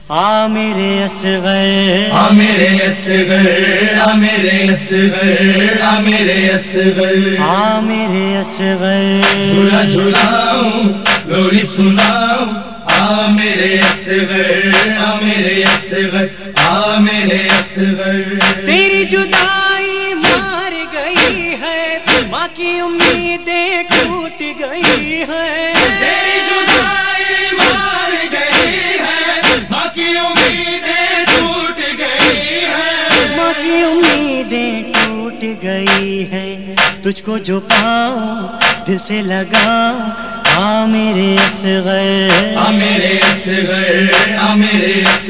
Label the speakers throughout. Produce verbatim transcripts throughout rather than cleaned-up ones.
Speaker 1: آ میرے اصغر،
Speaker 2: آ میرے اصغر، آ میرے اصغر، آ میرے اصغر،
Speaker 1: آ میرے اصغر،
Speaker 2: جھولا جھولاؤں لوری سناؤں، آ میرے اصغر، آ میرے اصغر، آ میرے اصغر۔
Speaker 1: تیری جدائی مار گئی ہے، ماں کی امیدیں ٹوٹ گئی ہیں،
Speaker 2: تیری جدائی مار گئی ہے، ماں کی امیدیں ٹوٹ گئی ہیں،
Speaker 1: ماں کی امیدیں ٹوٹ گئی ہیں، تجھ کو جو پاؤں دل سے لگاؤں، آ میرے اصغر،
Speaker 2: آ میرے اصغر، آ میرے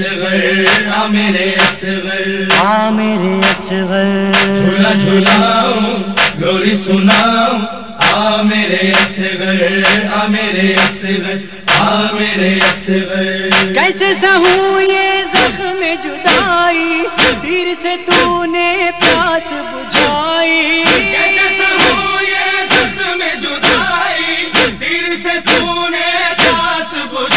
Speaker 2: اصغر، آ میرے اصغر،
Speaker 1: آ میرے اصغر،
Speaker 2: جھولا جھولاؤں لوری سناؤں، آ میرے اصغر، آ میرے اصغر، آ میرے اصغر۔
Speaker 1: کیسے سہوں یہ زخم جدائی، تیر سے تو نے پیاس بجھائی،
Speaker 2: کیسے سہوں یہ زخم جدائی، تیر سے تو نے پیاس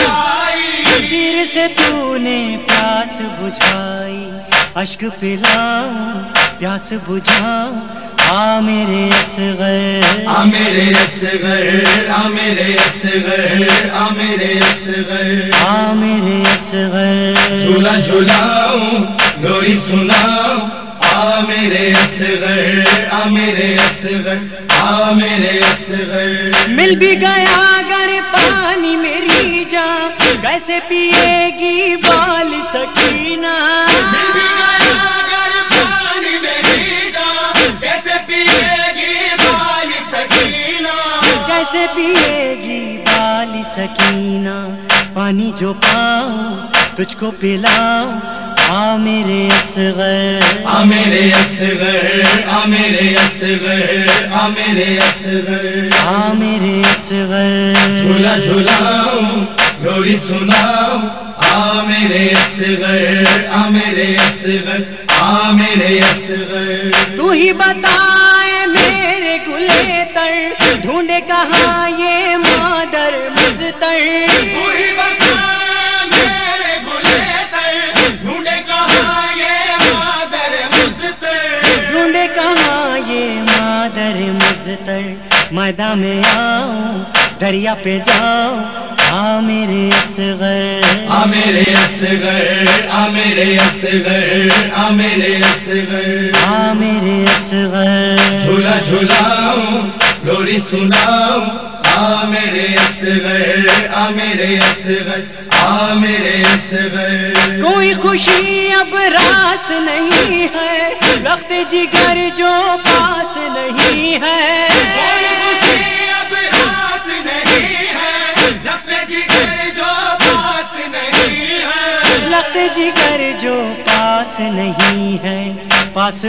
Speaker 2: بجھائی،
Speaker 1: تیر سے تو نے پیاس بجھائی، اشک پلاؤں پیاس بجھاؤں، آ میرے اصغر،
Speaker 2: آ میرے اصغر، آ میرے اصغر، آ میرے اصغر،
Speaker 1: آ میرے اصغر،
Speaker 2: جھولا جھولاؤں لوری سناؤں، آ میرے اصغر، آ میرے اصغر، آ میرے اصغر۔
Speaker 1: مل بھی گیا اگر پانی میری جان، کیسے پیے گی بال سکینہ،
Speaker 2: مل بھی گیا اگر پانی میری جان، کیسے پیے گی بال سکینہ،
Speaker 1: کیسے پیے گی بال سکینہ، پانی جو پاؤں تجھ کو پلاؤں، آ میرے اصغر،
Speaker 2: آ میرے اصغر، آ میرے اصغر، آ میرے اصغر،
Speaker 1: آ میرے اصغر،
Speaker 2: جھولا جھولاؤں لوری سناؤں، آ میرے اصغر، آ میرے اصغر، آ میرے اصغر۔
Speaker 1: تو ہی بتائے میرے گلے تر، ڈھونڈے کہاں یہ مادر مزتر،
Speaker 2: تو ہی بتا میرے گلے تر، ڈھونڈے کہاں یہ مادر مزتر،
Speaker 1: ڈھونڈے کہاں یہ مادر مزتر، میدان میں آؤں دریا پہ جاؤں، آ میرے اصغر،
Speaker 2: آ میرے اصغر، آ میرے اصغر، آ میرے اصغر،
Speaker 1: آ میرے اصغر،
Speaker 2: جھولا جھولاؤں لوری سناؤں، آ میرے اصغر، آ میرے اصغر، آ میرے اصغر۔
Speaker 1: کوئی خوشی اب راس نہیں ہے، لخت جگر جو پاس نہیں ہے،
Speaker 2: کوئی خوشی اب راس نہیں ہے، لخت جگر جو پاس نہیں ہے،
Speaker 1: لخت جگر جو پاس نہیں ہے، پاس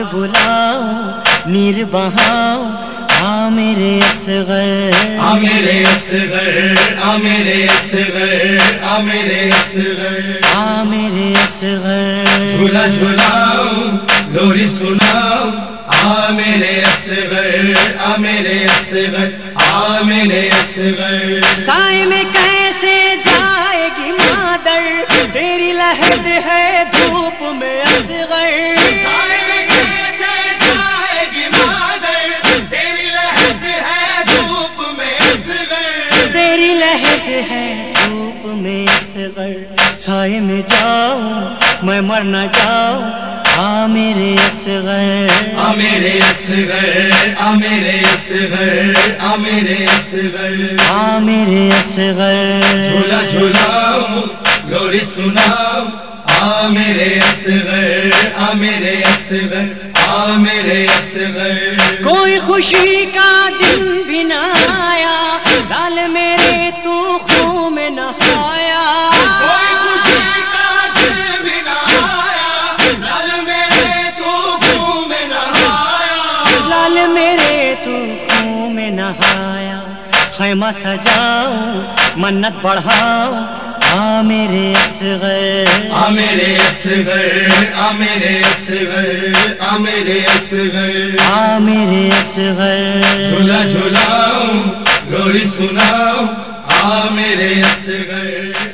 Speaker 1: بلاؤں نیر بہاؤں، آ میرے اصغر،
Speaker 2: آ میرے اصغر، آ میرے اصغر، آ میرے اصغر،
Speaker 1: آ میرے اصغر،
Speaker 2: جھولا جھولاؤں لوری سناؤں، آ میرے اصغر، آ میرے اصغر، آ میرے اصغر۔
Speaker 1: سائے میں کیسے جائے گی مادر، تیری لہد ہے دھوپ میں اصغر،
Speaker 2: سائے میں کیسے جائے گی مادر، تیری لہد ہے دھوپ میں اصغر،
Speaker 1: تیری لہد ہے دھوپ میں اصغر، سائے میں جاؤں میں مر نہ جاؤں، آ میرے اصغر،
Speaker 2: آ میرے اصغر، آ میرے اصغر، آ میرے اصغر،
Speaker 1: آ میرے اصغر،
Speaker 2: جھولا جھولاؤں لوری سناؤں، آ میرے اصغر، آ میرے اصغر، آ میرے اصغر۔
Speaker 1: کوئی خوشی کا دن بھی نہ آیا، لال میرے تو خون میں نہایا،
Speaker 2: کوئی خوشی کا دن بھی نہ آیا، لال میرے تو خون میں نہایا،
Speaker 1: لال میرے تو خون میں نہایا، خیمہ سجاؤں منت بڑھاؤں، آ میرے اصغر،
Speaker 2: آ میرے اصغر، آ میرے اصغر، آ میرے اصغر،
Speaker 1: آ میرے اصغر،
Speaker 2: جھولا جھولاؤں لوری سناؤں، آ میرے اصغر۔